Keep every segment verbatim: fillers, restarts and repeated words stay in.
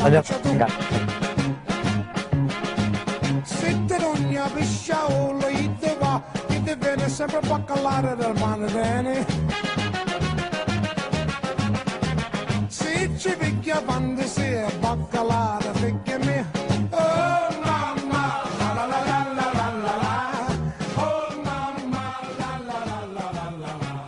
Another. Sitte d'ogna pisciaolo, ite va, ite viene sempre a baccalare del mare bene. Se ci picchia quando si è baccalare, picchia me. Oh mamma, la la la la la la la la. Oh mamma, la la la la la la la.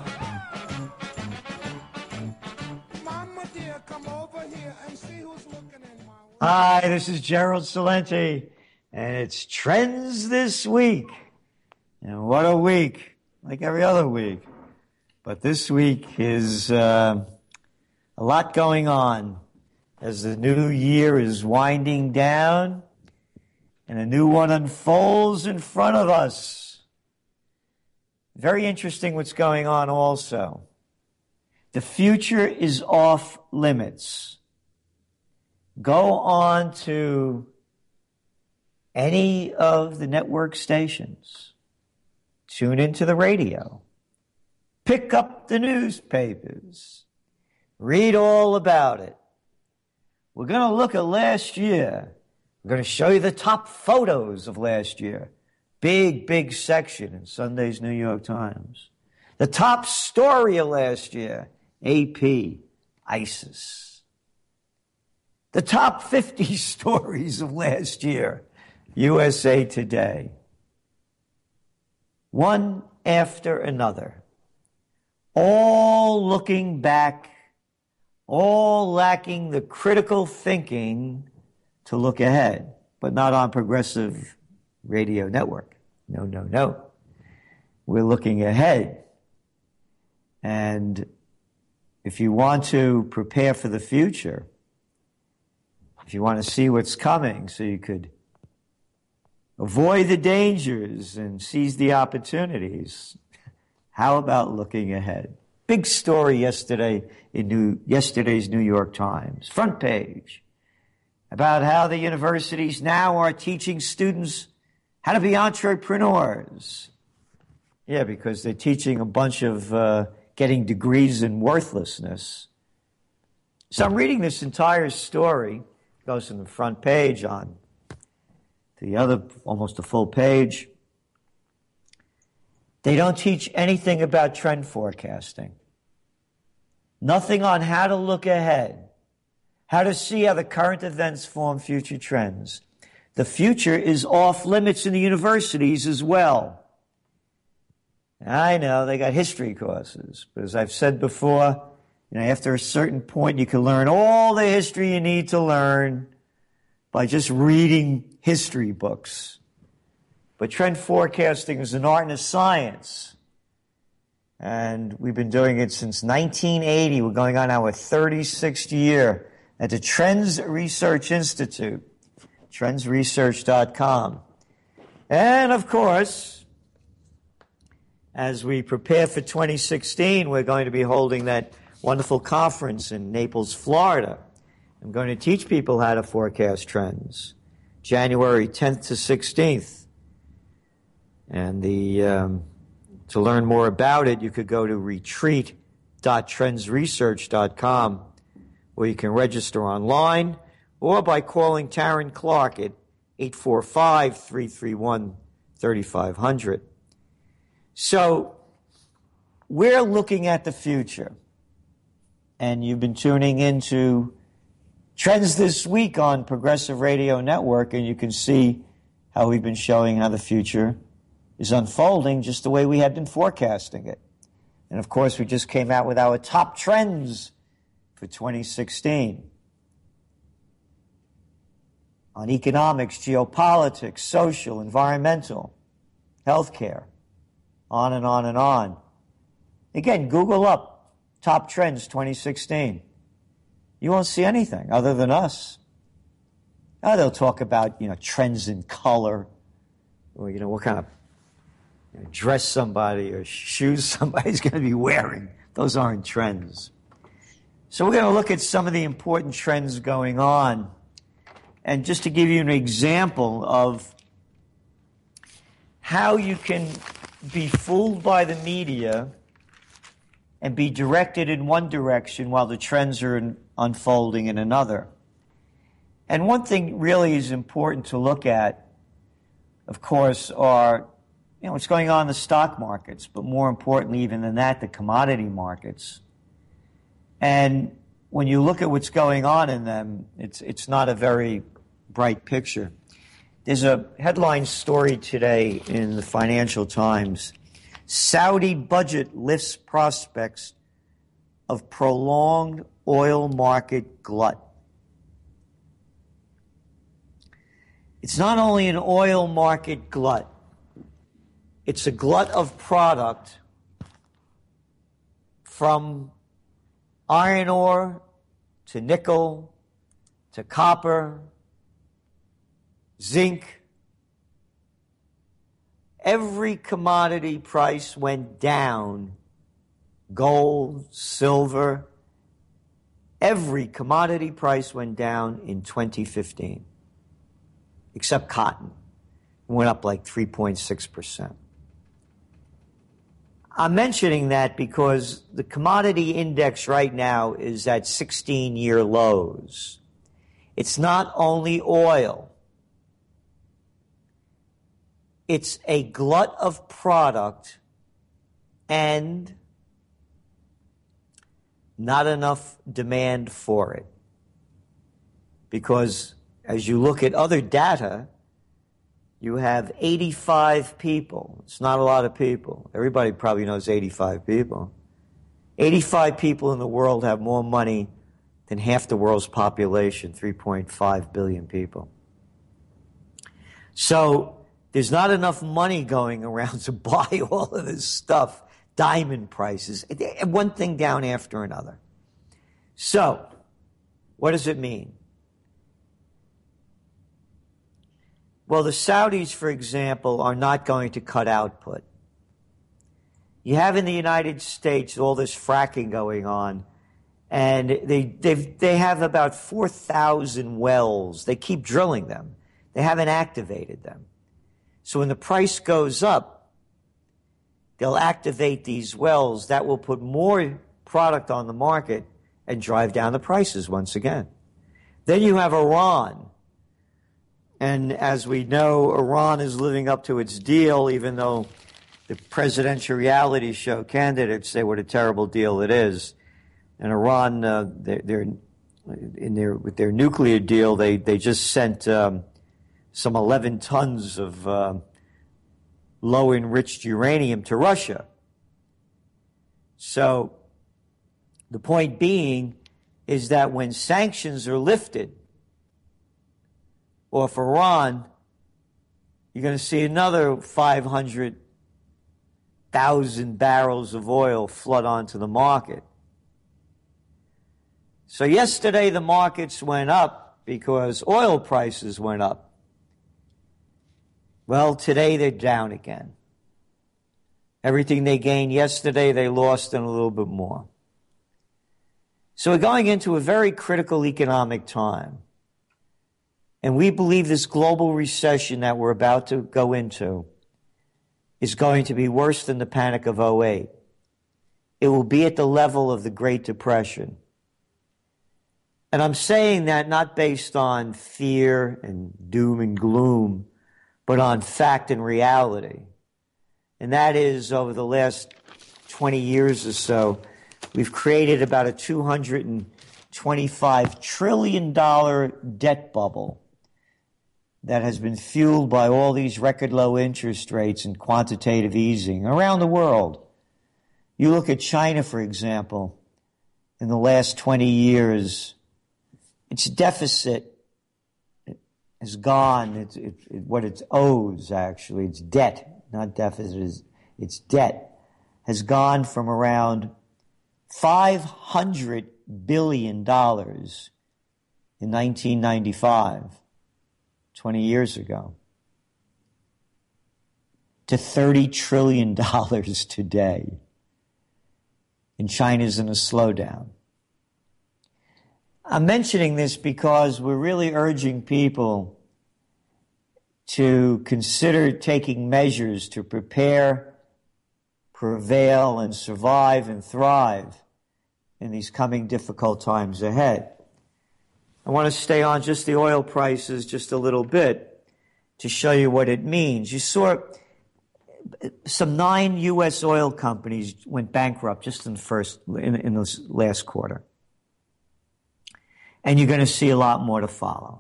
Mama dear, come over here and see who's looking in my way. Hi, this is Gerald Salenti, and it's Trends This Week. And what a week, like every other week. But this week is uh, a lot going on as the new year is winding down and a new one unfolds in front of us. Very interesting what's going on also. The future is off limits. Go on to any of the network stations. Tune into the radio. Pick up the newspapers. Read all about it. We're going to look at last year. We're going to show you the top photos of last year. Big, big section in Sunday's New York Times. The top story of last year, A P, ISIS. The top fifty stories of last year, U S A Today. One after another. All looking back, all lacking the critical thinking to look ahead, but not on Progressive Radio Network. No, no, no. We're looking ahead. And if you want to prepare for the future, if you want to see what's coming so you could avoid the dangers and seize the opportunities, how about looking ahead? Big story yesterday in New, yesterday's New York Times, front page, about how the universities now are teaching students how to be entrepreneurs. Yeah, because they're teaching a bunch of uh, getting degrees in worthlessness. So I'm reading this entire story. It goes from the front page on to the other, almost a full page. They don't teach anything about trend forecasting. Nothing on how to look ahead, how to see how the current events form future trends. The future is off limits in the universities as well. I know they got history courses, but as I've said before, you know, after a certain point, you can learn all the history you need to learn by just reading history books. But trend forecasting is an art and a science. And we've been doing it since nineteen eighty. We're going on our thirty-sixth year at the Trends Research Institute, trends research dot com. And of course, as we prepare for twenty sixteen, we're going to be holding that wonderful conference in Naples, Florida. I'm going to teach people how to forecast trends, January tenth to sixteenth. And the um, to learn more about it, you could go to retreat dot trends research dot com, where you can register online or by calling Taryn Clark at eight four five, three three one, three five zero zero. So we're looking at the future, and you've been tuning into Trends This Week on Progressive Radio Network, and you can see how we've been showing how the future is unfolding just the way we had been forecasting it. And of course, we just came out with our top trends for twenty sixteen on economics, geopolitics, social, environmental, healthcare, on and on and on. Again, Google up top trends twenty sixteen. You won't see anything other than us. Now they'll talk about, you know, trends in color, or, you know, what kind of you know, dress somebody or shoes somebody's going to be wearing. Those aren't trends. So we're going to look at some of the important trends going on. And just to give you an example of how you can be fooled by the media and be directed in one direction while the trends are in, unfolding in another. And one thing really is important to look at, of course, are you know what's going on in the stock markets, but more importantly even than that, the commodity markets. And when you look at what's going on in them, it's it's not a very bright picture. There's a headline story today in the Financial Times. Saudi budget lifts prospects of prolonged oil market glut. It's not only an oil market glut, it's a glut of product from iron ore to nickel to copper, zinc. Every commodity price went down. Gold, silver, every commodity price went down in twenty fifteen, except cotton. It went up like three point six percent. I'm mentioning that because the commodity index right now is at sixteen-year lows. It's not only oil. It's a glut of product and not enough demand for it. Because as you look at other data, you have eighty-five people. It's not a lot of people. Everybody probably knows eighty-five people. eighty-five people in the world have more money than half the world's population, three point five billion people. So there's not enough money going around to buy all of this stuff, diamond prices, one thing down after another. So, what does it mean? Well, the Saudis, for example, are not going to cut output. You have in the United States all this fracking going on, and they they've, they have about four thousand wells. They keep drilling them. They haven't activated them. So when the price goes up, they'll activate these wells. That will put more product on the market and drive down the prices once again. Then you have Iran. And as we know, Iran is living up to its deal, even though the presidential reality show candidates say what a terrible deal it is. And Iran, uh, they're, they're in their with their nuclear deal, they they just sent um, some eleven tons of uh, low enriched uranium to Russia. So the point being is that when sanctions are lifted, or for Iran, you're going to see another five hundred thousand barrels of oil flood onto the market. So yesterday the markets went up because oil prices went up. Well, today they're down again. Everything they gained yesterday, they lost and a little bit more. So we're going into a very critical economic time. And we believe this global recession that we're about to go into is going to be worse than the Panic of oh eight. It will be at the level of the Great Depression. And I'm saying that not based on fear and doom and gloom, but on fact and reality. And that is, over the last twenty years or so, we've created about a two hundred twenty-five trillion dollars debt bubble that has been fueled by all these record low interest rates and quantitative easing around the world. You look at China, for example, in the last twenty years, its deficit has gone, it's, it, it, what it owes actually, its debt, not deficit, it's, its debt, has gone from around five hundred billion dollars in nineteen ninety-five, twenty years ago, to thirty trillion dollars today. And China's in a slowdown. I'm mentioning this because we're really urging people to consider taking measures to prepare, prevail, and survive and thrive in these coming difficult times ahead. I want to stay on just the oil prices just a little bit to show you what it means. You saw some nine U S oil companies went bankrupt just in the first, in, in this last quarter. And you're going to see a lot more to follow.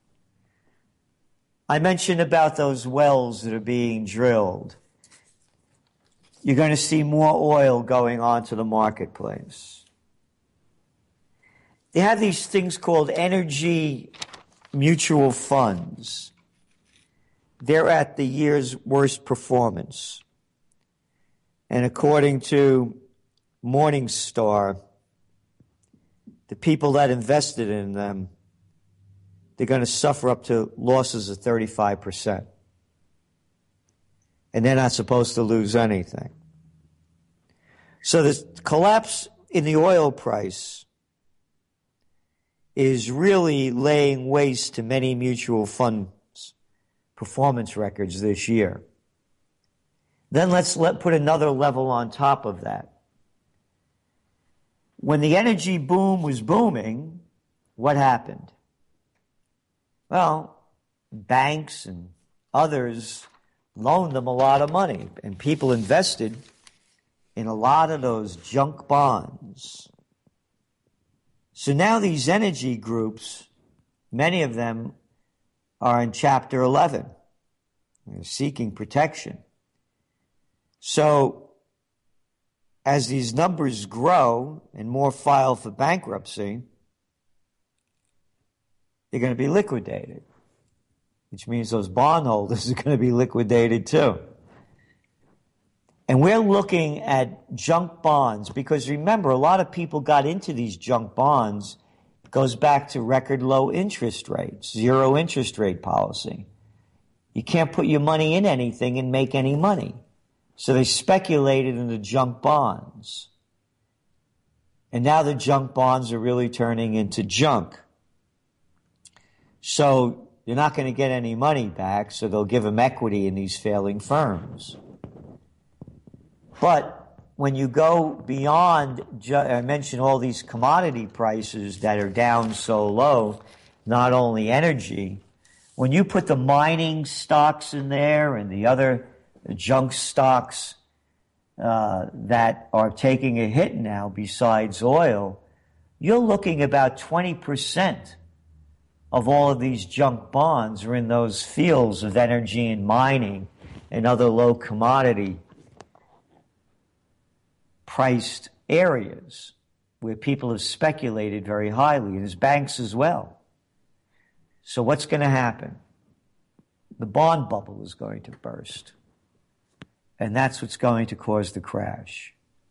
I mentioned about those wells that are being drilled. You're going to see more oil going onto the marketplace. They have these things called energy mutual funds. They're at the year's worst performance. And according to Morningstar, the people that invested in them, they're going to suffer up to losses of thirty-five percent. And they're not supposed to lose anything. So the collapse in the oil price is really laying waste to many mutual funds' performance records this year. Then let's let, put another level on top of that. When the energy boom was booming, what happened? Well, banks and others loaned them a lot of money, and people invested in a lot of those junk bonds. So now these energy groups, many of them are in Chapter eleven. They're seeking protection. So as these numbers grow and more file for bankruptcy, they're going to be liquidated, which means those bondholders are going to be liquidated too. And we're looking at junk bonds because remember, a lot of people got into these junk bonds. It goes back to record low interest rates, zero interest rate policy. You can't put your money in anything and make any money. So they speculated in the junk bonds. And now the junk bonds are really turning into junk. So you're not going to get any money back, so they'll give them equity in these failing firms. But when you go beyond, I mentioned all these commodity prices that are down so low, not only energy, when you put the mining stocks in there and the other junk stocks uh, that are taking a hit now besides oil, you're looking about twenty percent of all of these junk bonds are in those fields of energy and mining and other low commodity priced areas where people have speculated very highly, and there's banks as well. So what's going to happen? The bond bubble is going to burst. And that's what's going to cause the crash.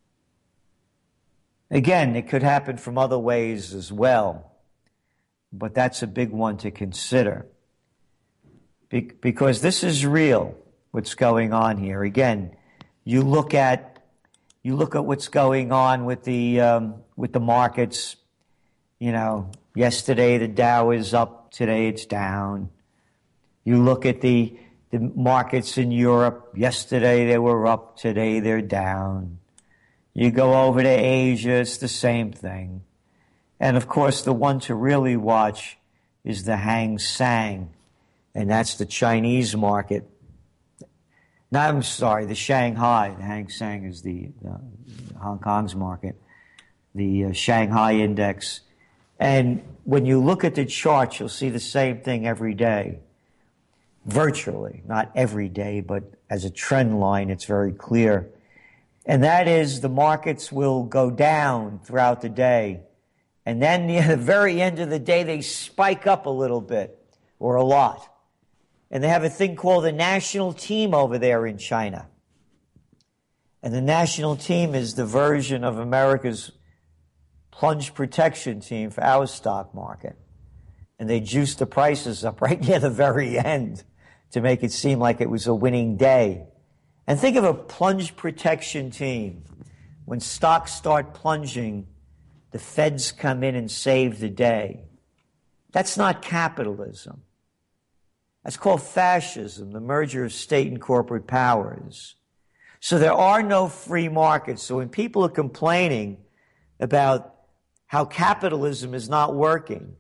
Again, it could happen from other ways as well, but that's a big one to consider. Be- because this is real, what's going on here. Again, you look at You look at what's going on with the um, with the markets. You know, yesterday the Dow is up, today it's down. You look at the the markets in Europe. Yesterday they were up, today they're down. You go over to Asia, it's the same thing. And of course, the one to really watch is the Hang Seng, and that's the Chinese market. No, I'm sorry, the Shanghai, the Hang Seng is the, the Hong Kong's market, the uh, Shanghai index. And when you look at the charts, you'll see the same thing every day, virtually, not every day, but as a trend line, it's very clear. And that is the markets will go down throughout the day. And then at the very end of the day, they spike up a little bit or a lot. And they have a thing called the national team over there in China. And the national team is the version of America's plunge protection team for our stock market. And they juiced the prices up right near the very end to make it seem like it was a winning day. And think of a plunge protection team. When stocks start plunging, the feds come in and save the day. That's not capitalism. That's called fascism, the merger of state and corporate powers. So there are no free markets. So when people are complaining about how capitalism is not working,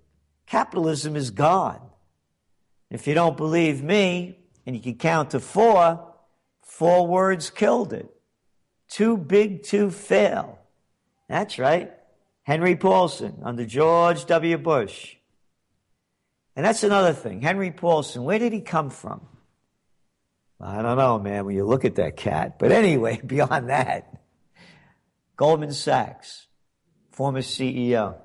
Capitalism is gone. If you don't believe me, and you can count to four, four words killed it. Too big to fail. That's right. Henry Paulson under George W. Bush. And that's another thing. Henry Paulson, where did he come from? I don't know, man, when you look at that cat. But anyway, beyond that, Goldman Sachs, former C E O.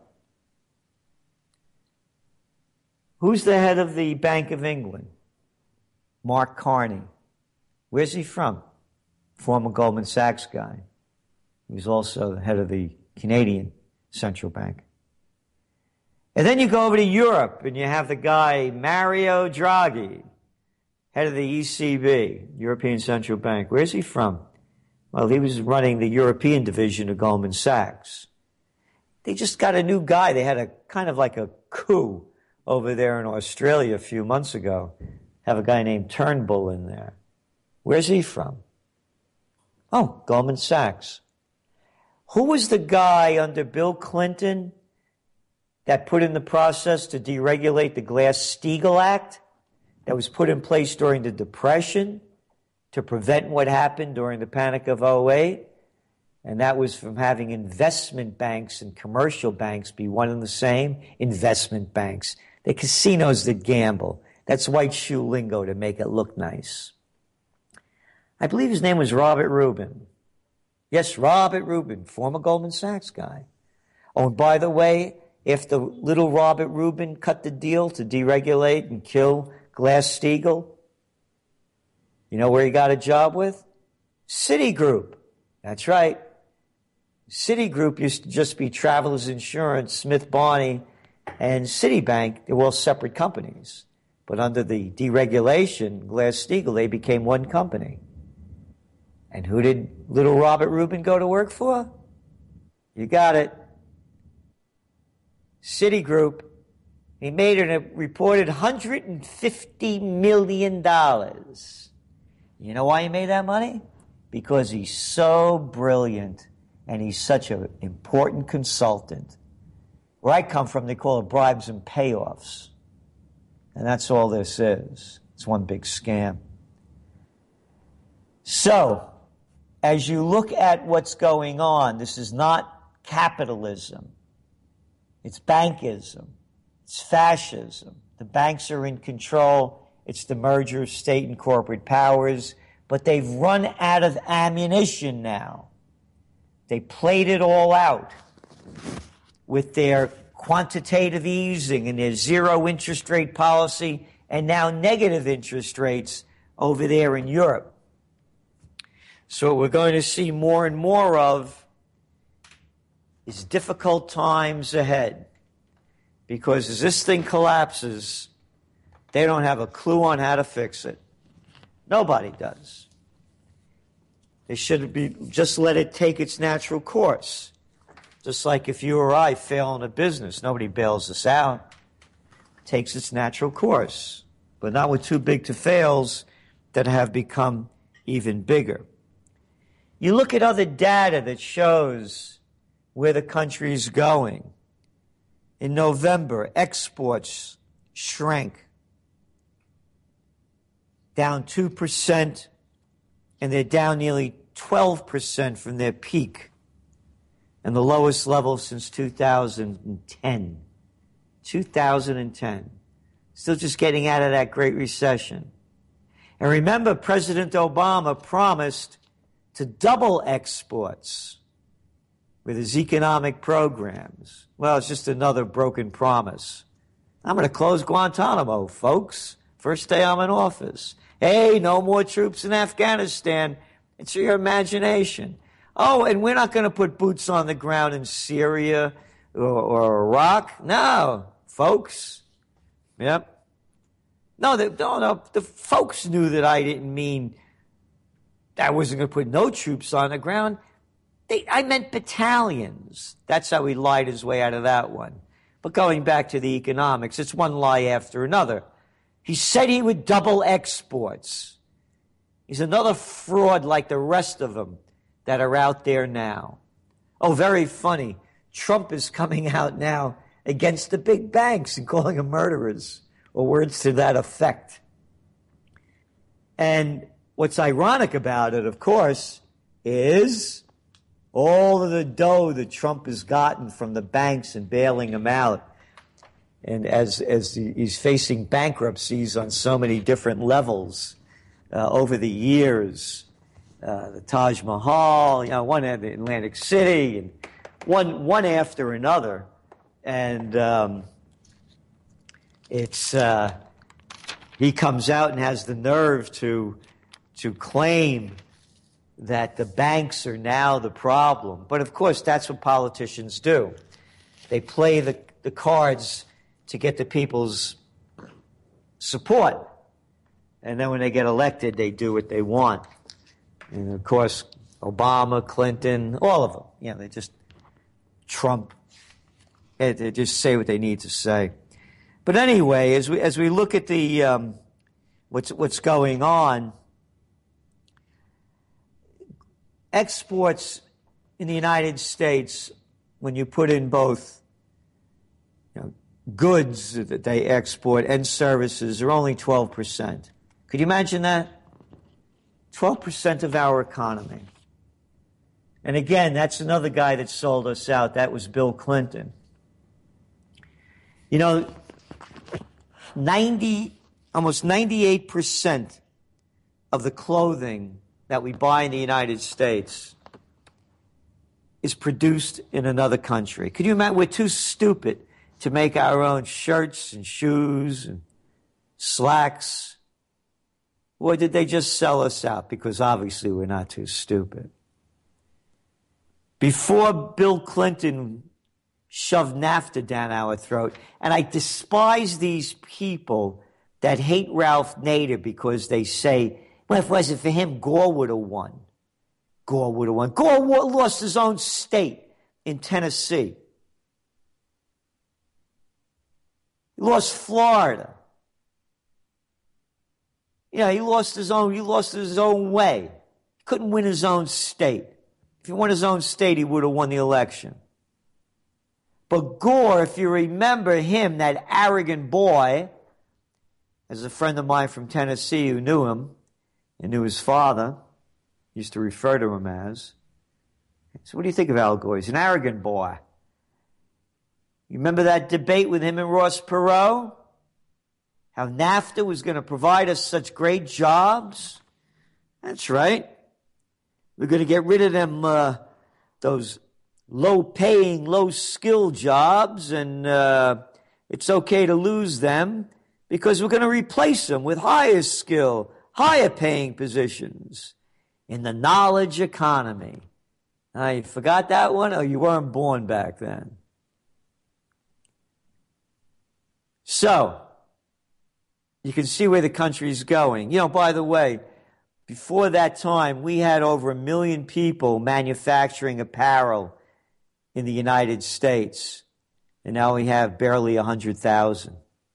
Who's the head of the Bank of England? Mark Carney. Where's he from? Former Goldman Sachs guy. He was also the head of the Canadian Central Bank. And then you go over to Europe and you have the guy Mario Draghi, head of the E C B, European Central Bank. Where's he from? Well, he was running the European division of Goldman Sachs. They just got a new guy. They had a kind of like a coup over there in Australia a few months ago. Have a guy named Turnbull in there. Where's he from? Oh, Goldman Sachs. Who was the guy under Bill Clinton that put in the process to deregulate the Glass-Steagall Act that was put in place during the Depression to prevent what happened during the Panic of oh eight? And that was from having investment banks and commercial banks be one and the same. Investment banks. They're casinos that gamble. That's white shoe lingo to make it look nice. I believe his name was Robert Rubin. Yes, Robert Rubin, former Goldman Sachs guy. Oh, and by the way, if the little Robert Rubin cut the deal to deregulate and kill Glass-Steagall, you know where he got a job with? Citigroup. That's right. Citigroup used to just be Travelers Insurance, Smith Barney, and Citibank. They were all separate companies. But under the deregulation, Glass-Steagall, they became one company. And who did little Robert Rubin go to work for? You got it. Citigroup. He made a reported one hundred fifty million dollars. You know why he made that money? Because he's so brilliant and he's such an important consultant. Where I come from, they call it bribes and payoffs. And that's all this is. It's one big scam. So, as you look at what's going on, this is not capitalism. It's bankism. It's fascism. The banks are in control. It's the merger of state and corporate powers. But they've run out of ammunition now. They played it all out with their quantitative easing and their zero interest rate policy and now negative interest rates over there in Europe. So what we're going to see more and more of is difficult times ahead. Because as this thing collapses, they don't have a clue on how to fix it. Nobody does. They should be just let it take its natural course. Just like if you or I fail in a business, nobody bails us out. It takes its natural course. But not with too big to fails that have become even bigger. You look at other data that shows where the country is going. In November, exports shrank down two percent, and they're down nearly twelve percent from their peak and the lowest level since two thousand ten. two thousand ten. Still just getting out of that Great Recession. And remember, President Obama promised to double exports with his economic programs. Well, it's just another broken promise. I'm going to close Guantanamo, folks. First day I'm in office. Hey, no more troops in Afghanistan. It's your imagination. Oh, and we're not going to put boots on the ground in Syria or, or Iraq. No, folks. Yep. No, the, no, no, the folks knew that I didn't mean I wasn't going to put no troops on the ground. They, I meant battalions. That's how he lied his way out of that one. But going back to the economics, it's one lie after another. He said he would double exports. He's another fraud like the rest of them that are out there now. Oh, very funny. Trump is coming out now against the big banks and calling them murderers, or words to that effect. And what's ironic about it, of course, is all of the dough that Trump has gotten from the banks and bailing them out. And as, as he's facing bankruptcies on so many different levels uh, over the years, uh, the Taj Mahal, you know, one at Atlantic City, and one, one after another. And um, it's, uh, he comes out and has the nerve to, to claim that the banks are now the problem. But of course, that's what politicians do. They play the, the cards to get the people's support. And then when they get elected, they do what they want. And of course, Obama, Clinton, all of them, you know, they just Trump. They, they just say what they need to say. But anyway, as we as we look at the um, what's what's going on, exports in the United States, when you put in both, you know, goods that they export and services, are only twelve percent. Could you imagine that? twelve percent of our economy. And again, that's another guy that sold us out. That was Bill Clinton. You know, ninety, almost ninety-eight percent of the clothing that we buy in the United States is produced in another country. Could you imagine? We're too stupid to make our own shirts and shoes and slacks. Or did they just sell us out? Because obviously we're not too stupid. Before Bill Clinton shoved NAFTA down our throat, and I despise these people that hate Ralph Nader because they say, well, if it wasn't for him, Gore would have won. Gore would have won. Gore lost his own state in Tennessee. He lost Florida. Yeah, he lost his own, he lost his own way. He couldn't win his own state. If he won his own state, he would have won the election. But Gore, if you remember him, that arrogant boy, as a friend of mine from Tennessee who knew him and knew his father, used to refer to him as. So what do you think of Al Gore? He's an arrogant boy. You remember that debate with him and Ross Perot? How NAFTA was going to provide us such great jobs? That's right. We're going to get rid of them, uh, those low-paying, low-skill jobs, and uh, it's okay to lose them because we're going to replace them with higher skill, higher paying positions in the knowledge economy. Now, you forgot that one, or you weren't born back then? So, you can see where the country's going. You know, by the way, before that time, we had over a million people manufacturing apparel in the United States. And now we have barely one hundred thousand.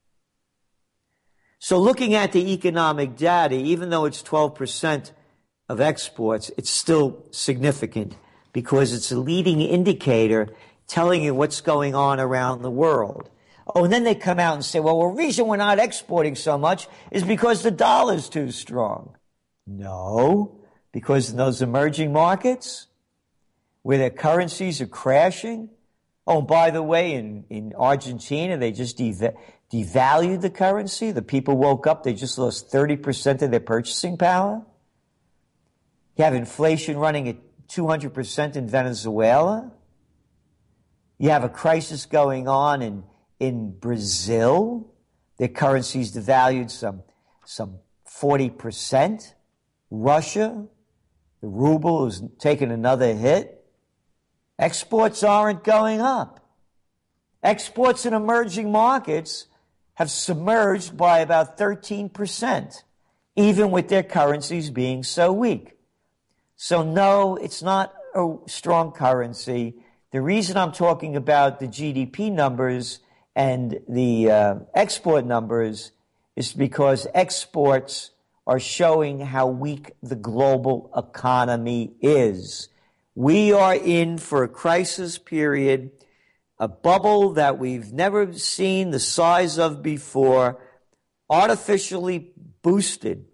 So looking at the economic data, even though it's twelve percent of exports, it's still significant because it's a leading indicator telling you what's going on around the world. Oh, and then they come out and say, well, the reason we're not exporting so much is because the dollar's too strong. No, because in those emerging markets where their currencies are crashing. Oh, by the way, in, in Argentina, they just dev- devalued the currency. The people woke up, they just lost thirty percent of their purchasing power. You have inflation running at two hundred percent in Venezuela. You have a crisis going on in, in Brazil. Their currency's devalued some, some forty percent. Russia, the ruble is taking another hit. Exports aren't going up. Exports in emerging markets have submerged by about thirteen percent, even with their currencies being so weak. So no, it's not a strong currency. The reason I'm talking about the G D P numbers and the uh, export numbers is because exports are showing how weak the global economy is. We are in for a crisis period a bubble that we've never seen the size of before, artificially boosted.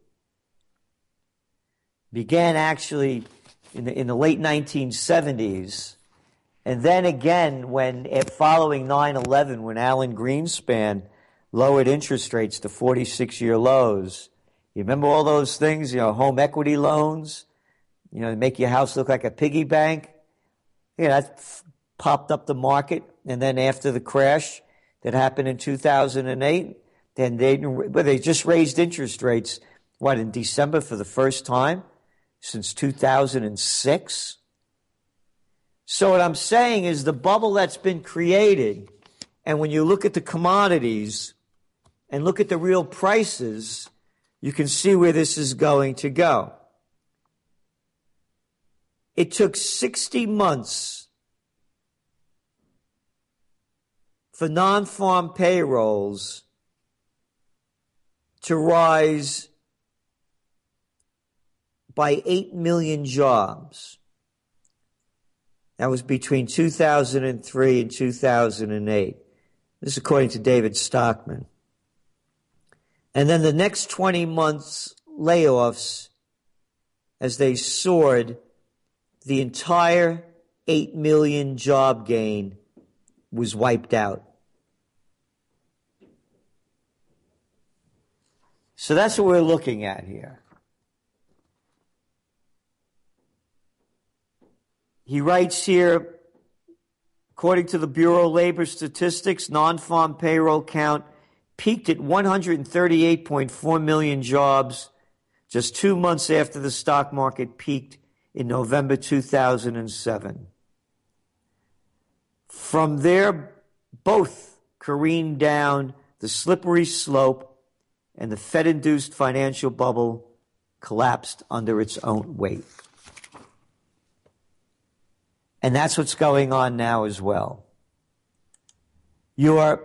Began actually in the, in the late nineteen seventies. And then again, when following nine eleven, when Alan Greenspan lowered interest rates to forty-six-year lows. You remember all those things, you know, home equity loans, you know, make your house look like a piggy bank. Yeah, that f- popped up the market. And then after the crash that happened in two thousand eight, then they, well, they just raised interest rates, what, in December for the first time since two thousand six? So what I'm saying is the bubble that's been created, and when you look at the commodities and look at the real prices, you can see where this is going to go. It took sixty months for non-farm payrolls to rise by eight million jobs. That was between two thousand three and two thousand eight. This is according to David Stockman. And then the next twenty months layoffs, as they soared, the entire eight million job gain was wiped out. So that's what we're looking at here. He writes here, according to the Bureau of Labor Statistics, non-farm payroll count peaked at one hundred thirty-eight point four million jobs just two months after the stock market peaked in November two thousand seven. From there, both careened down the slippery slope, and the Fed-induced financial bubble collapsed under its own weight. And that's what's going on now as well. You're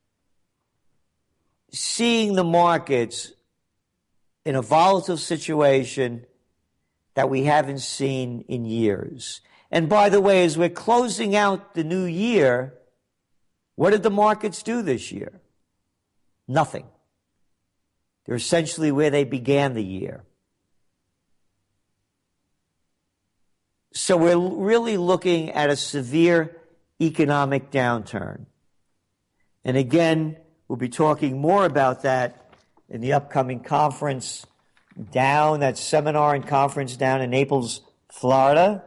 seeing the markets in a volatile situation that we haven't seen in years. And by the way, as we're closing out the new year, what did the markets do this year? Nothing. They're essentially where they began the year. So we're really looking at a severe economic downturn. And again, we'll be talking more about that in the upcoming conference down, that seminar and conference down in Naples, Florida.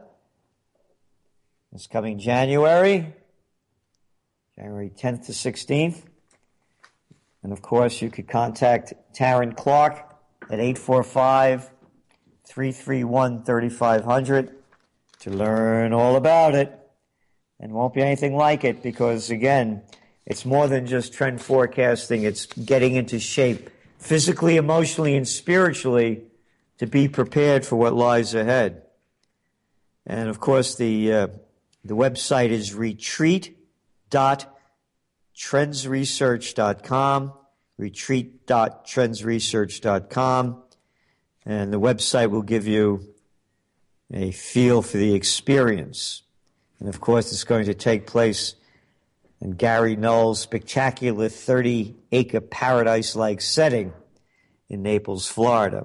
It's coming January, January tenth to sixteenth. And of course, you could contact Taryn Clark at eight four five, three three one, three five zero zero to learn all about it. And won't be anything like it because, again, it's more than just trend forecasting. It's getting into shape physically, emotionally, and spiritually to be prepared for what lies ahead. And, of course, the uh, the website is retreat dot trends research dot com, retreat dot trends research dot com. And the website will give you a feel for the experience. And, of course, it's going to take place in Gary Null's spectacular thirty-acre paradise-like setting in Naples, Florida.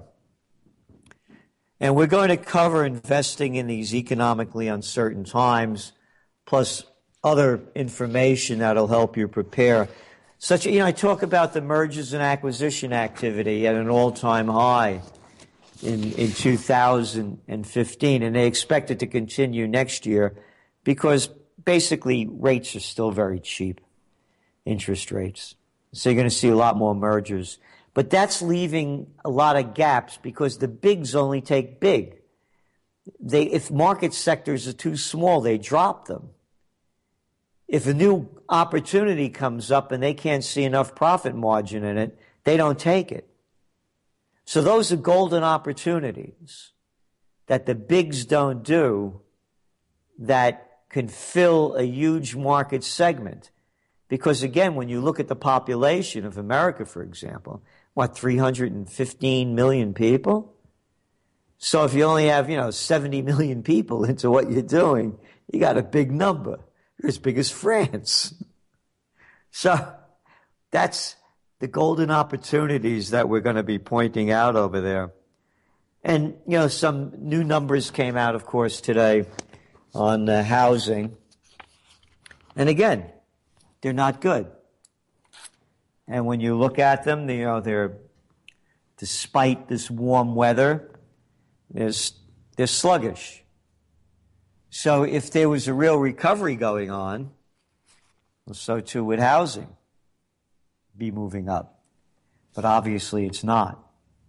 And we're going to cover investing in these economically uncertain times, plus other information that'll help you prepare. Such, you know, I talk about the mergers and acquisition activity at an all-time high in, in two thousand fifteen, and they expect it to continue next year because basically rates are still very cheap, interest rates. So you're going to see a lot more mergers. But that's leaving a lot of gaps because the bigs only take big. They, if market sectors are too small, they drop them. If a new opportunity comes up and they can't see enough profit margin in it, they don't take it. So those are golden opportunities that the bigs don't do that can fill a huge market segment. Because again, when you look at the population of America, for example, what, three hundred fifteen million people? So if you only have, you know, seventy million people into what you're doing, you got a big number. They're as big as France. So that's the golden opportunities that we're going to be pointing out over there. And, you know, some new numbers came out, of course, today on uh, housing. And again, they're not good. And when you look at them, you know, they're, despite this warm weather, they're, they're sluggish. So if there was a real recovery going on, well, so too would housing be moving up. But obviously it's not.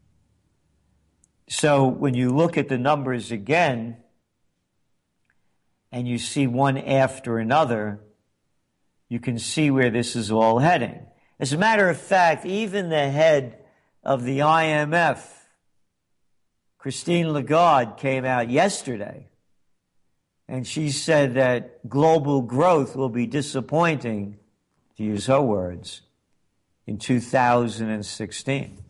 So when you look at the numbers again, and you see one after another, you can see where this is all heading. As a matter of fact, even the head of the I M F, Christine Lagarde, came out yesterday, and she said that global growth will be disappointing, to use her words, in two thousand sixteen.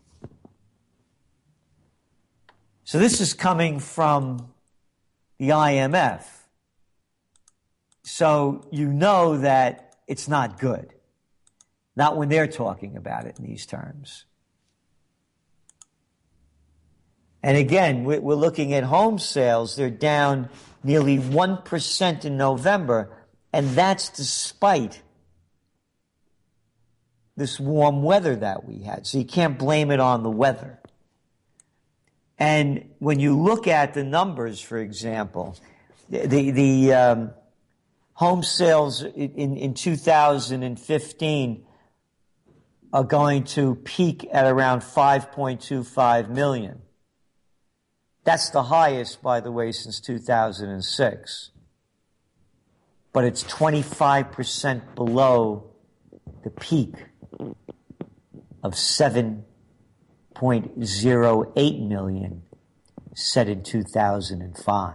So this is coming from the I M F. So you know that it's not good. Not when they're talking about it in these terms. And again, we're looking at home sales. They're down nearly one percent in November, and that's despite this warm weather that we had. So you can't blame it on the weather. And when you look at the numbers, for example, the the um, home sales in, in two thousand fifteen are going to peak at around five point two five million. That's the highest, by the way, since two thousand six. But it's twenty-five percent below the peak of seven point zero eight million set in two thousand five.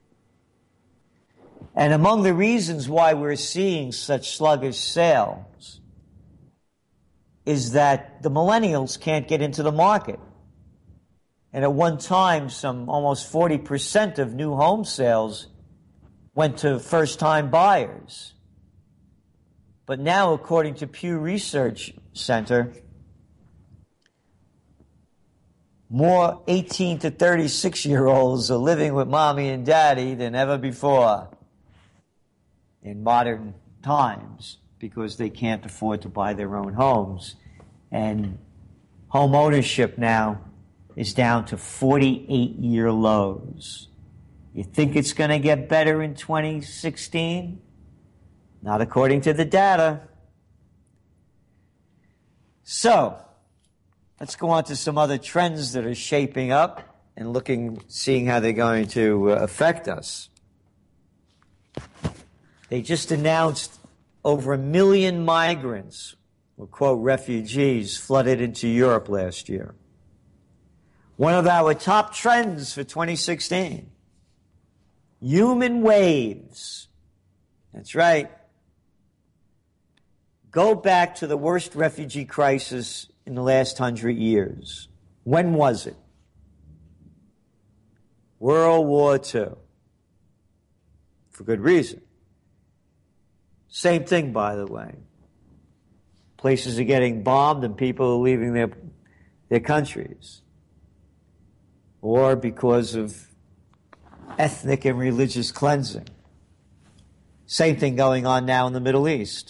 And among the reasons why we're seeing such sluggish sales is that the millennials can't get into the market. And at one time, some almost forty percent of new home sales went to first-time buyers. But now, according to Pew Research Center, more eighteen to thirty-six-year-olds are living with mommy and daddy than ever before in modern times because they can't afford to buy their own homes. And home ownership now is down to forty-eight-year lows. You think it's going to get better in twenty sixteen? Not according to the data. So, let's go on to some other trends that are shaping up and looking, seeing how they're going to uh, affect us. They just announced over a million migrants, or quote, refugees, flooded into Europe last year. One of our top trends for twenty sixteen, human waves. That's right. Go back to the worst refugee crisis in the last hundred years. When was it? World War Two. For good reason. Same thing, by the way. Places are getting bombed and people are leaving their, their countries. Or because of ethnic and religious cleansing. Same thing going on now in the Middle East.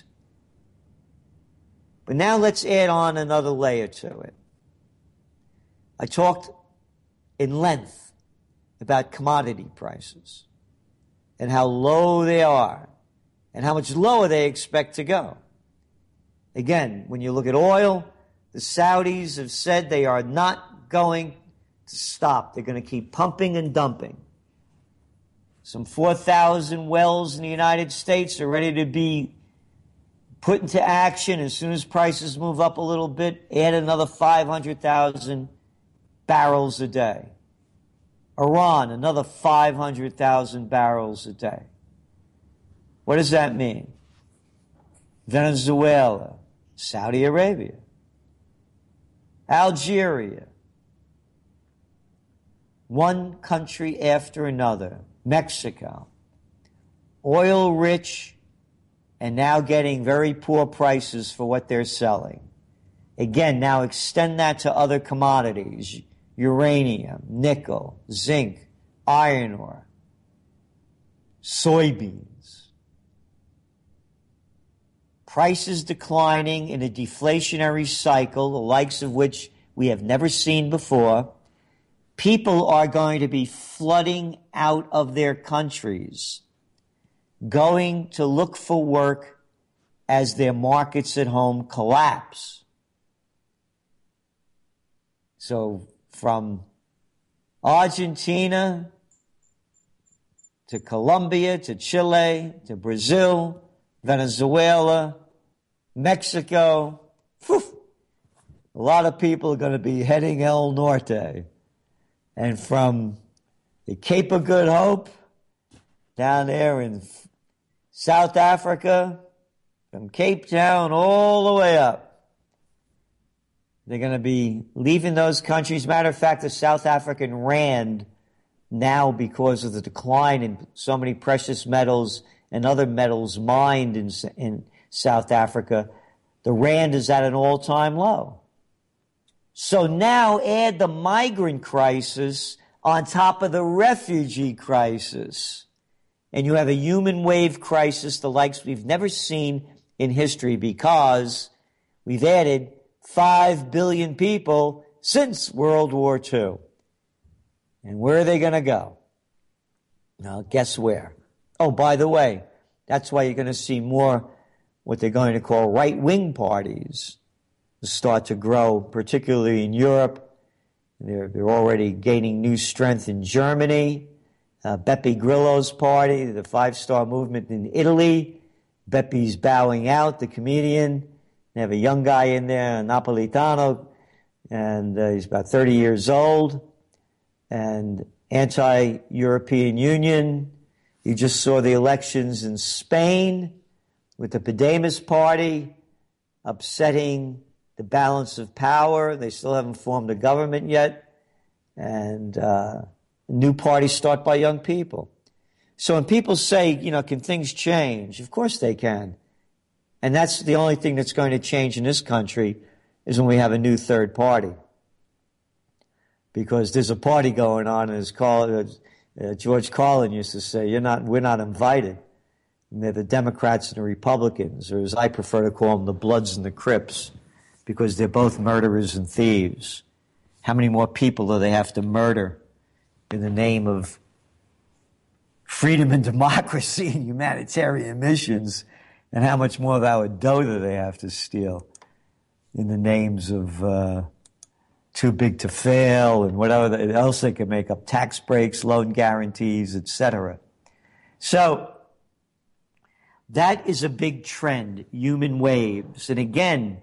But now let's add on another layer to it. I talked in length about commodity prices and how low they are and how much lower they expect to go. Again, when you look at oil, the Saudis have said they are not going to stop. They're going to keep pumping and dumping. Some four thousand wells in the United States are ready to be put into action. As soon as prices move up a little bit, add another five hundred thousand barrels a day. Iran, another five hundred thousand barrels a day. What does that mean? Venezuela, Saudi Arabia, Algeria, one country after another, Mexico, oil-rich and now getting very poor prices for what they're selling. Again, now extend that to other commodities, uranium, nickel, zinc, iron ore, soybeans. Prices declining in a deflationary cycle, the likes of which we have never seen before. People are going to be flooding out of their countries, going to look for work as their markets at home collapse. So from Argentina to Colombia to Chile to Brazil, Venezuela, Mexico, whew, a lot of people are going to be heading El Norte. And from the Cape of Good Hope down there in South Africa, from Cape Town all the way up, they're going to be leaving those countries. Matter of fact, the South African rand now, because of the decline in so many precious metals and other metals mined in, in South Africa, the rand is at an all-time low. So now add the migrant crisis on top of the refugee crisis, and you have a human wave crisis, the likes we've never seen in history, because we've added five billion people since World War Two. And where are they going to go? Now, guess where? Oh, by the way, that's why you're going to see more what they're going to call right-wing parties start to grow, particularly in Europe. They're, they're already gaining new strength in Germany. Uh, Beppe Grillo's party, the Five-Star Movement in Italy. Beppe's bowing out, the comedian. They have a young guy in there, Napolitano, and uh, he's about thirty years old. And anti-European Union. You just saw the elections in Spain with the Podemos party upsetting the balance of power. They still haven't formed a government yet. And uh, new parties start by young people. So when people say, you know, can things change? Of course they can. And that's the only thing that's going to change in this country is when we have a new third party. Because there's a party going on, and as Carl, uh, George Carlin used to say, "You're not, we're not invited." And they're the Democrats and the Republicans, or as I prefer to call them, the Bloods and the Crips, because they're both murderers and thieves. How many more people do they have to murder in the name of freedom and democracy and humanitarian missions? And how much more of our dough do they have to steal in the names of uh, too big to fail and whatever else they can make up, tax breaks, loan guarantees, et cetera. So that is a big trend, human waves. And again,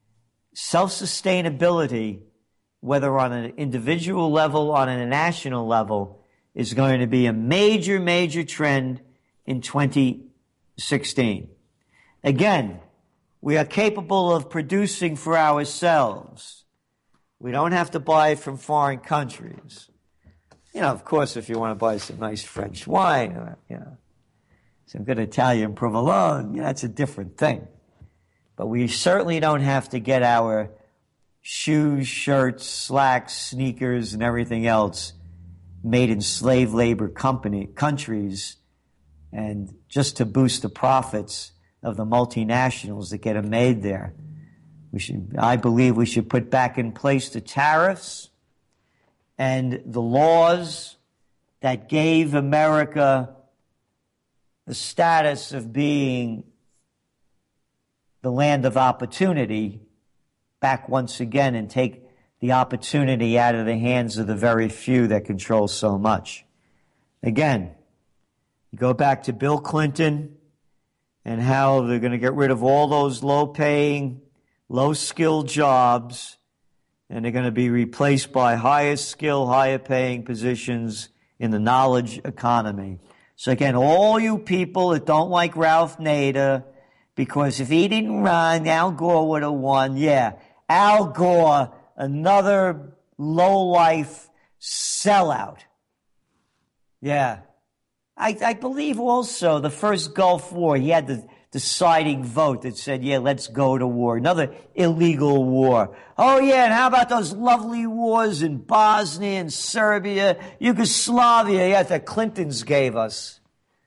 self-sustainability, whether on an individual level, on a national level, is going to be a major, major trend in twenty sixteen. Again, we are capable of producing for ourselves. We don't have to buy it from foreign countries. You know, of course, if you want to buy some nice French wine, or, you know, some good Italian provolone, yeah, that's a different thing. But we certainly don't have to get our shoes, shirts, slacks, sneakers, and everything else made in slave labor company countries, and just to boost the profits of the multinationals that get them made there. We should, I believe we should put back in place the tariffs and the laws that gave America the status of being the land of opportunity back once again, and take the opportunity out of the hands of the very few that control so much. Again, you go back to Bill Clinton and how they're going to get rid of all those low-paying, low-skilled jobs, and they're going to be replaced by higher-skill, higher-paying positions in the knowledge economy. So again, all you people that don't like Ralph Nader, because if he didn't run, Al Gore would have won. Yeah, Al Gore, another low-life sellout. Yeah. I, I believe also the first Gulf War, he had the, the deciding vote that said, yeah, let's go to war. Another illegal war. Oh, yeah, and how about those lovely wars in Bosnia and Serbia, Yugoslavia, yeah, that Clintons gave us.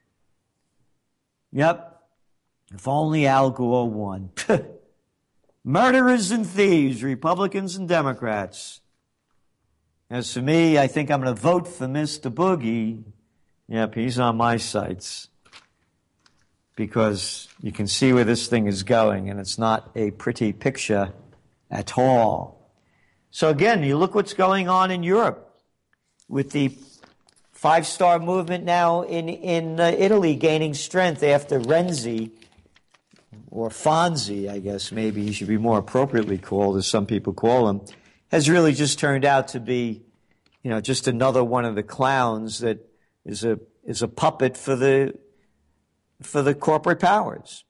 Yep. If only Al Gore won. Murderers and thieves, Republicans and Democrats. As for me, I think I'm going to vote for Mister Boogie. Yep, he's on my sites. Because you can see where this thing is going, and it's not a pretty picture at all. So again, you look what's going on in Europe with the five-star movement now in, in uh, Italy gaining strength after Renzi, or Fonzi, I guess maybe he should be more appropriately called, as some people call him, has really just turned out to be, you know, just another one of the clowns that is a is a puppet for the for the corporate powers.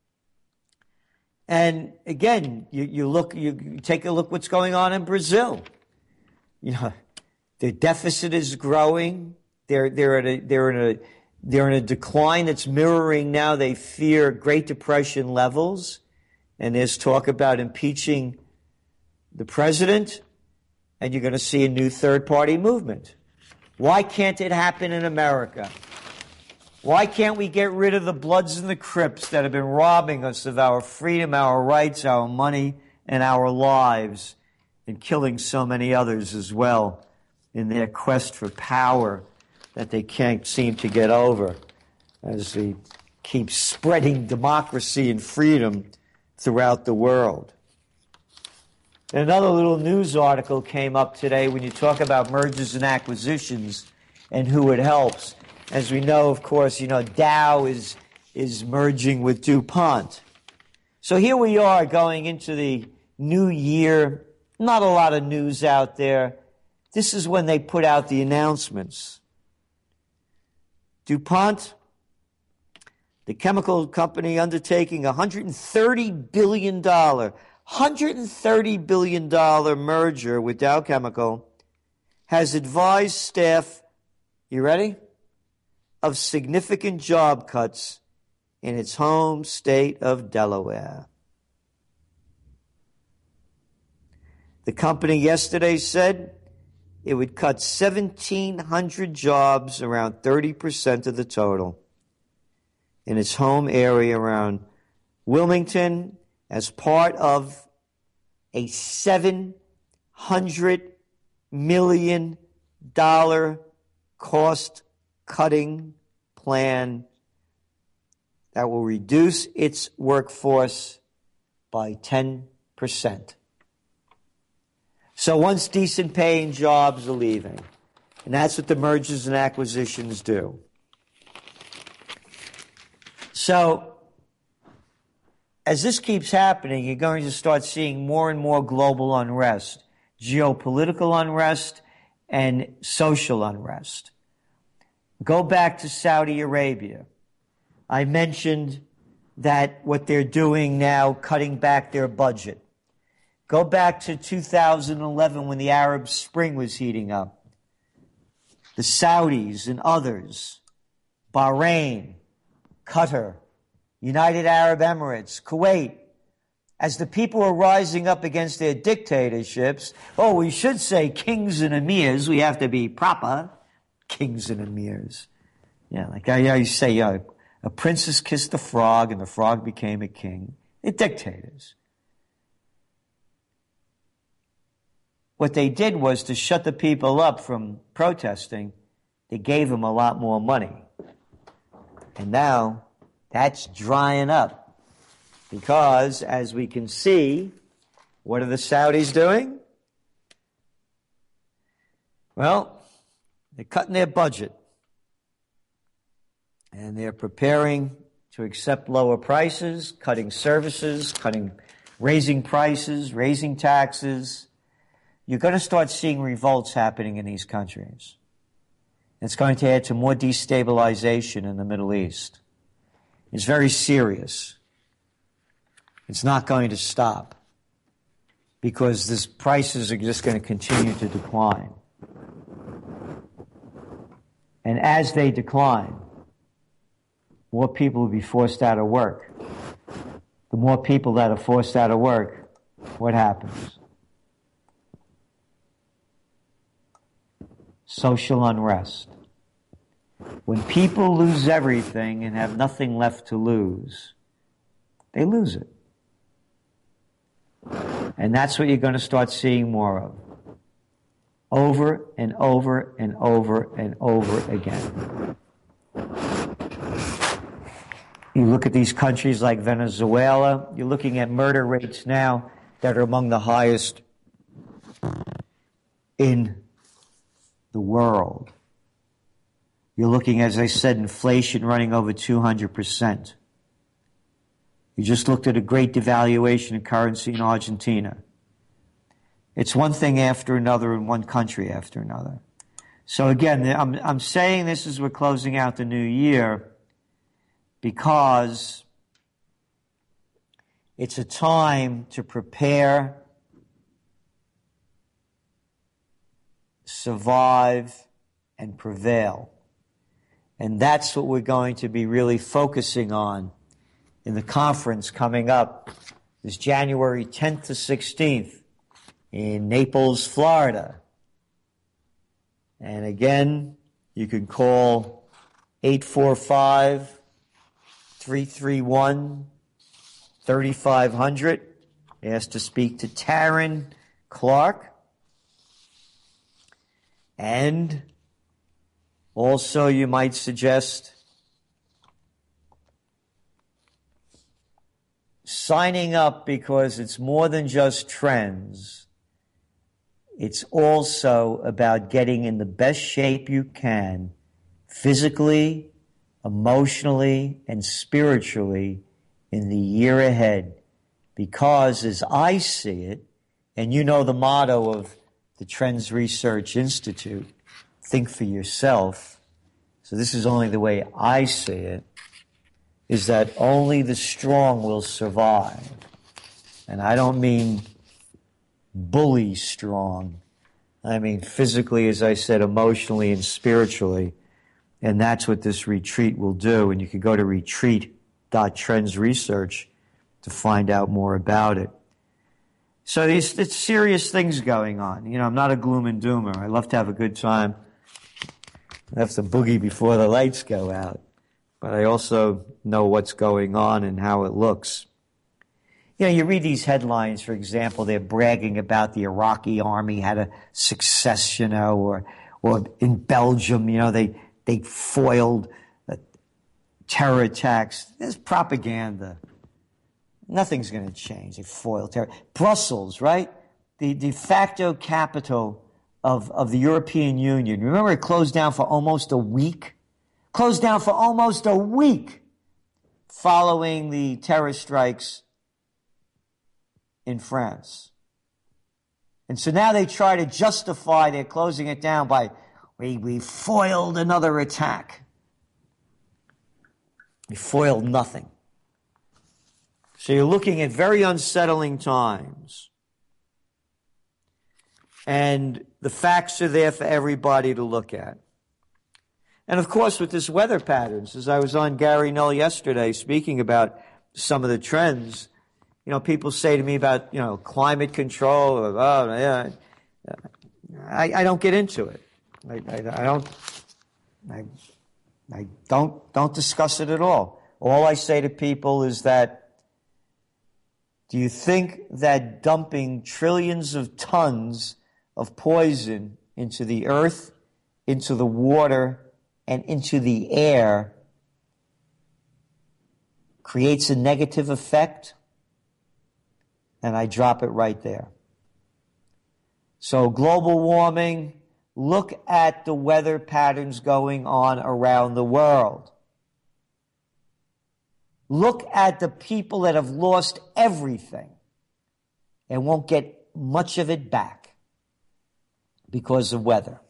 And again, you, you look, you, you take a look what's going on in Brazil. You know, their deficit is growing. They're they're at a they're in a they're in a decline that's mirroring now, they fear, Great Depression levels. And there's talk about impeaching the president, and you're going to see a new third-party movement. Why can't it happen in America? Why can't we get rid of the Bloods and the Crips that have been robbing us of our freedom, our rights, our money, and our lives, and killing so many others as well in their quest for power that they can't seem to get over as they keep spreading democracy and freedom throughout the world? And another little news article came up today when you talk about mergers and acquisitions and who it helps. As we know, of course, you know, Dow is is merging with DuPont. So here we are going into the new year. Not a lot of news out there. This is when they put out the announcements. DuPont, the chemical company undertaking a one hundred thirty billion dollars, one hundred thirty billion dollars merger with Dow Chemical, has advised staff, you ready? Of significant job cuts in its home state of Delaware. The company yesterday said it would cut seventeen hundred jobs, around thirty percent of the total, in its home area around Wilmington as part of a seven hundred million dollars cost-cutting plan that will reduce its workforce by ten percent. So once decent paying jobs are leaving, and that's what the mergers and acquisitions do. So as this keeps happening, you're going to start seeing more and more global unrest, geopolitical unrest, and social unrest. Go back to Saudi Arabia. I mentioned that what they're doing now, cutting back their budget. Go back to two thousand eleven when the Arab Spring was heating up. The Saudis and others, Bahrain, Qatar, United Arab Emirates, Kuwait, as the people are rising up against their dictatorships, oh, we should say kings and emirs, we have to be proper, kings and emirs. Yeah, like I, I say, uh, a princess kissed a frog and the frog became a king. They're dictators. What they did was to shut the people up from protesting. They gave them a lot more money. And now that's drying up. Because, as we can see, what are the Saudis doing? Well, they're cutting their budget. And they're preparing to accept lower prices, cutting services, cutting, raising prices, raising taxes. You're going to start seeing revolts happening in these countries. It's going to add to more destabilization in the Middle East. It's very serious. It's not going to stop because these prices are just going to continue to decline. And as they decline, more people will be forced out of work. The more people that are forced out of work, what happens? Social unrest. When people lose everything and have nothing left to lose, they lose it. And that's what you're going to start seeing more of. Over and over and over and over again. You look at these countries like Venezuela, you're looking at murder rates now that are among the highest in the world. You're looking, as I said, inflation running over two hundred percent. You just looked at a great devaluation of currency in Argentina. It's one thing after another in one country after another. So again, I'm, I'm saying this as we're closing out the new year because it's a time to prepare, survive, and prevail. And that's what we're going to be really focusing on in the conference coming up this January tenth to sixteenth in Naples, Florida. And again, you can call eight four five, three three one, three five zero zero. Ask to speak to Taryn Clark. And also you might suggest signing up because it's more than just trends. It's also about getting in the best shape you can, physically, emotionally, and spiritually in the year ahead. Because as I see it, and you know the motto of the Trends Research Institute, think for yourself. So this is only the way I see it, is that only the strong will survive. And I don't mean bully strong. I mean physically, as I said, emotionally and spiritually. And that's what this retreat will do. And you can go to retreat dot trends research to find out more about it. So these it's serious things going on. You know, I'm not a gloom and doomer. I love to have a good time. I have to boogie before the lights go out. But I also know what's going on and how it looks. You know, you read these headlines, for example, they're bragging about the Iraqi army had a success, you know, or or in Belgium, you know, they, they foiled uh, terror attacks. There's propaganda. Nothing's going to change. They foiled terror. Brussels, right? The de facto capital of, of the European Union. Remember, it closed down for almost a week? Closed down for almost a week following the terror strikes in France. And so now they try to justify their closing it down by, we, we foiled another attack. We foiled nothing. So you're looking at very unsettling times. And the facts are there for everybody to look at. And of course, with this weather patterns, as I was on Gary Null yesterday speaking about some of the trends, you know, people say to me about, you know, climate control, or, oh, yeah, I, I don't get into it. I, I, I don't, I, I don't, don't discuss it at all. All I say to people is that, do you think that dumping trillions of tons of poison into the earth, into the water, and into the air creates a negative effect? And I drop it right there. So global warming, look at the weather patterns going on around the world. Look at the people that have lost everything and won't get much of it back because of weather.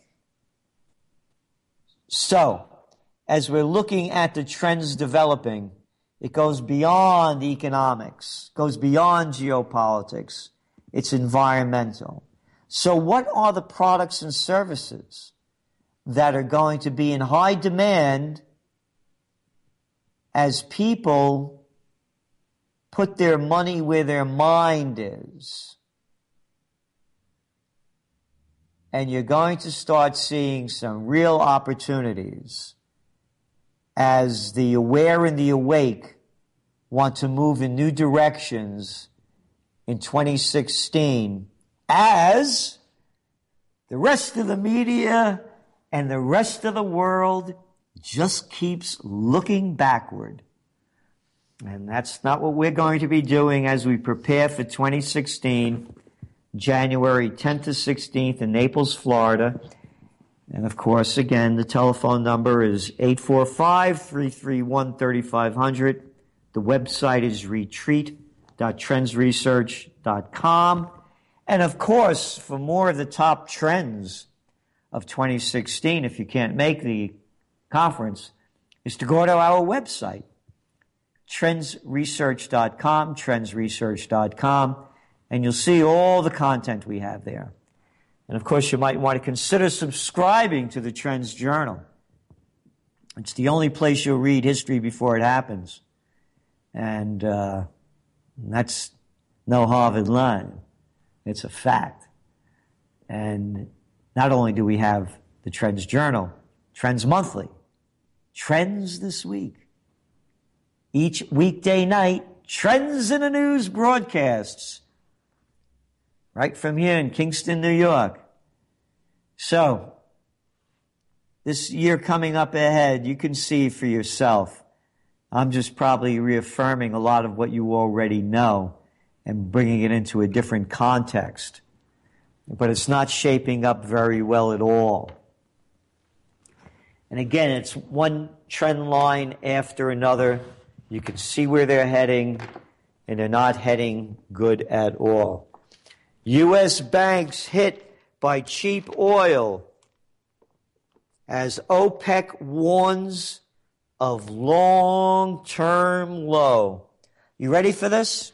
So, as we're looking at the trends developing, it goes beyond economics, goes beyond geopolitics. It's environmental. So what are the products and services that are going to be in high demand as people put their money where their mind is. And you're going to start seeing some real opportunities as the aware and the awake want to move in new directions in twenty sixteen, as the rest of the media and the rest of the world just keeps looking backward. And that's not what we're going to be doing as we prepare for twenty sixteen, January tenth to sixteenth in Naples, Florida. And of course, again, the telephone number is eight four five, three three one, three five zero zero. The website is retreat dot trends research dot com. And of course, for more of the top trends of twenty sixteen, if you can't make the conference, is to go to our website, trends research dot com, trends research dot com, and you'll see all the content we have there. And of course, you might want to consider subscribing to the Trends Journal. It's the only place you'll read history before it happens. And uh, that's no Harvard line. It's a fact. And not only do we have the Trends Journal, Trends Monthly, Trends This Week. Each weekday night, Trends in the News broadcasts. Right from here in Kingston, New York. So, this year coming up ahead, you can see for yourself. I'm just probably reaffirming a lot of what you already know and bringing it into a different context. But it's not shaping up very well at all. And again, it's one trend line after another. You can see where they're heading, and they're not heading good at all. U S banks hit by cheap oil as OPEC warns of long-term low. You ready for this?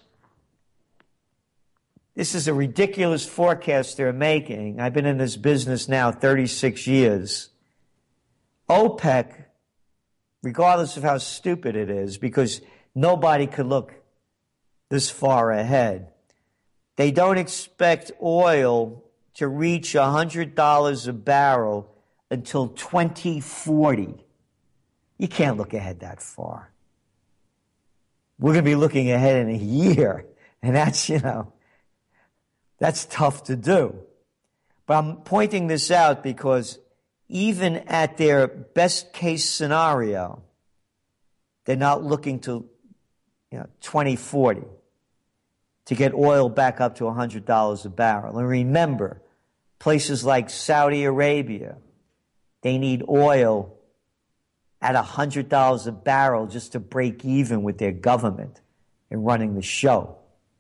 This is a ridiculous forecast they're making. I've been in this business now thirty-six years. OPEC, regardless of how stupid it is, because nobody could look this far ahead, they don't expect oil to reach one hundred dollars a barrel until twenty forty. You can't look ahead that far. We're going to be looking ahead in a year, and that's, you know, that's tough to do. But I'm pointing this out because even at their best case scenario, they're not looking to, you know, twenty forty. To get oil back up to one hundred dollars a barrel. And remember, places like Saudi Arabia, they need oil at one hundred dollars a barrel just to break even with their government in running the show.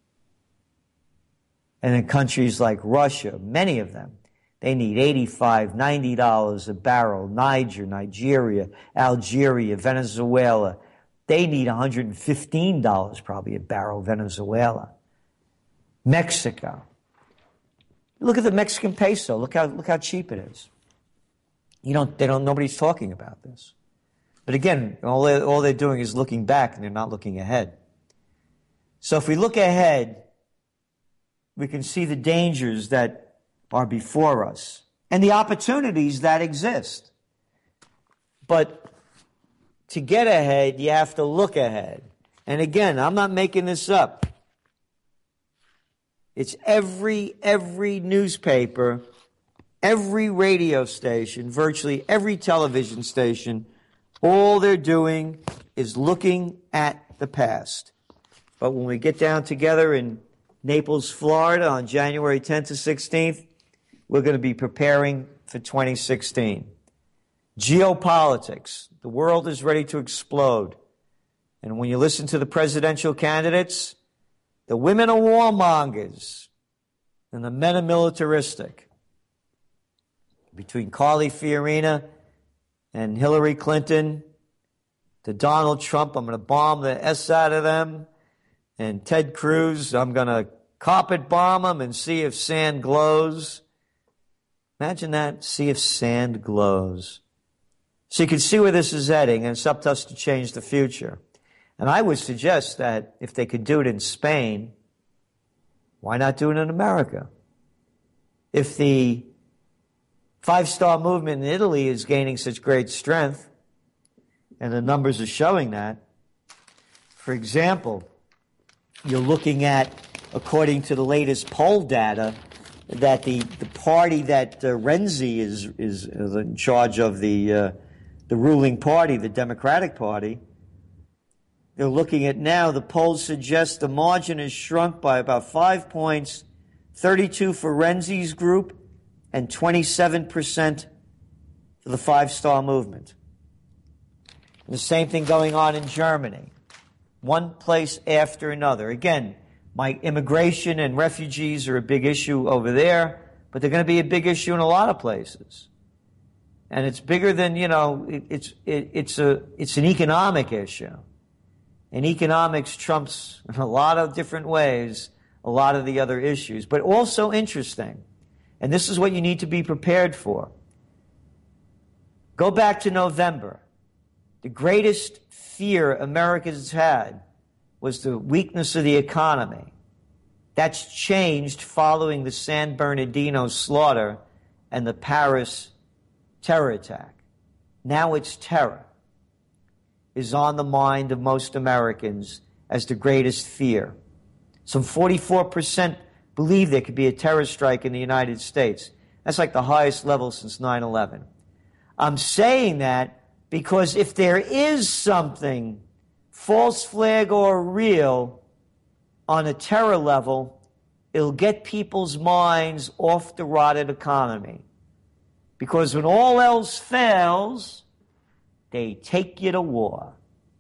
And in countries like Russia, many of them, they need eighty-five dollars, ninety dollars a barrel. Niger, Nigeria, Algeria, Venezuela, they need one hundred fifteen dollars probably a barrel, Venezuela. Mexico. Look at the Mexican peso. Look how look how cheap it is. You don't. They don't. Nobody's talking about this. But again, all they, all they're doing is looking back, and they're not looking ahead. So if we look ahead, we can see the dangers that are before us and the opportunities that exist. But to get ahead, you have to look ahead. And again, I'm not making this up. It's every, every newspaper, every radio station, virtually every television station, all they're doing is looking at the past. But when we get down together in Naples, Florida on January tenth to sixteenth, we're going to be preparing for twenty sixteen. Geopolitics. The world is ready to explode. And when you listen to the presidential candidates, the women are warmongers, and the men are militaristic. Between Carly Fiorina and Hillary Clinton, to Donald Trump, I'm going to bomb the S out of them, and Ted Cruz, I'm going to carpet bomb him and see if sand glows. Imagine that, see if sand glows. So you can see where this is heading, and it's up to us to change the future. And I would suggest that if they could do it in Spain, why not do it in America? If the five-star movement in Italy is gaining such great strength, and the numbers are showing that, for example, you're looking at, according to the latest poll data, that the, the party that uh, Renzi is, is is in charge of, the uh, the ruling party, the Democratic Party, they're looking at now, the polls suggest the margin has shrunk by about five points, thirty-two for Renzi's group and twenty-seven percent for the five-star movement. The same thing going on in Germany. One place after another. Again, my immigration and refugees are a big issue over there, but they're going to be a big issue in a lot of places. And it's bigger than, you know, it, it's it, it's a it's an economic issue. And economics trumps in a lot of different ways a lot of the other issues. But also interesting, and this is what you need to be prepared for. Go back to November. The greatest fear Americans had was the weakness of the economy. That's changed following the San Bernardino slaughter and the Paris terror attack. Now it's terror is on the mind of most Americans as the greatest fear. Some forty-four percent believe there could be a terror strike in the United States. That's like the highest level since nine eleven. I'm saying that because if there is something, false flag or real, on a terror level, it'll get people's minds off the rotted economy. Because when all else fails, they take you to war.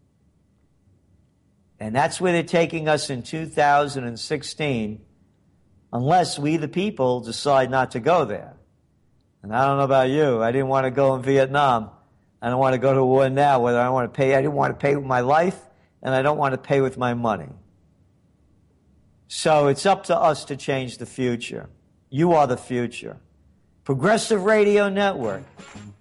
And that's where they're taking us in two thousand sixteen, unless we, the people, decide not to go there. And I don't know about you. I didn't want to go in Vietnam. I don't want to go to war now, whether I want to pay. I didn't want to pay with my life, and I don't want to pay with my money. So it's up to us to change the future. You are the future. Progressive Radio Network.